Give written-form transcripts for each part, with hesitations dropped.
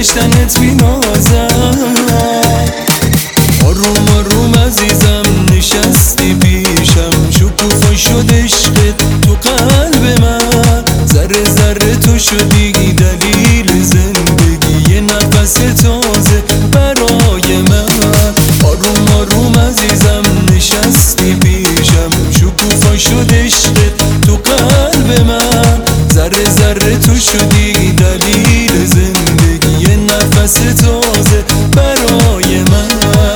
داشتنت بی نازم. آروم آروم عزیزم نشستی پیشم، شکوفا شد عشقت تو قلب من، ذره ذره تو شدی دلیل زندگی، یه نفس تازه برای من. آروم آروم عزیزم نشستی پیشم، شکوفا شد عشقت تو قلب من، ذره ذره تو شدی دلیل زندگی، یه نفس تازه برای من.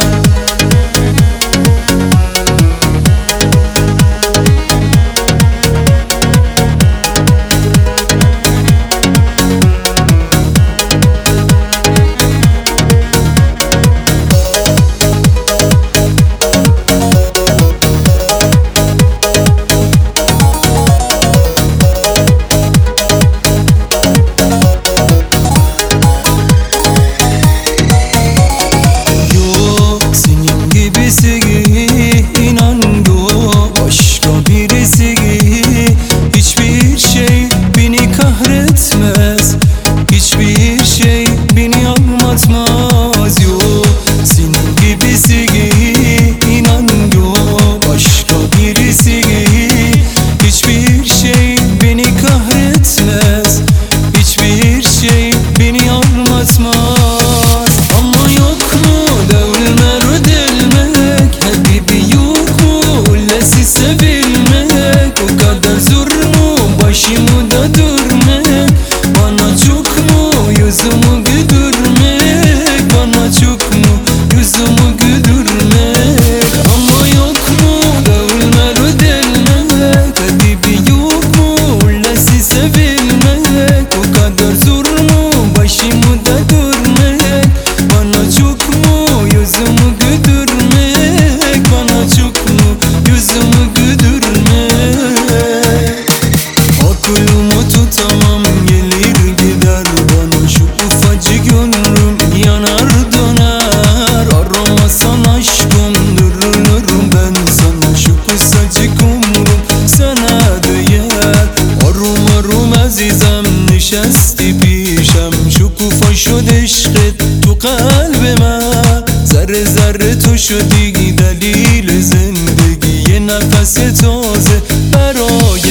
Hiçbir şey beni anlatmaz, yo. Senin gibisi inan yo, başka birisi. Hiçbir şey beni kahretmez, hiçbir şey beni anlatmaz. Ama yok mu devrilme ödelmek, Habibi yok mu ullesi sevilmek, o kadar zor mu başımı da durmak, bana çok yüzümü güldürmek, bana çok mu yüzümü güldürmek. Ama yok mu devrilme ödelmek, Habibi yok mu ullesi sevilmek, o kadar zor mu başımı da durmak, bana çok mu yüzümü güldürmek, bana çok mu yüzümü güldürmek. Aklımı tutamam gelir gider bana, şu ufacık ömrüm yanar döner. Aramasan aşkım dürülürüm ben sana, şu kısacık ömrüm sana değer. Arum arum azizem nişesti pişem, şukufa şud عشقت تو قلب من، ذره ذره تو شدی دلیل زندگی، یه نفس تازه برای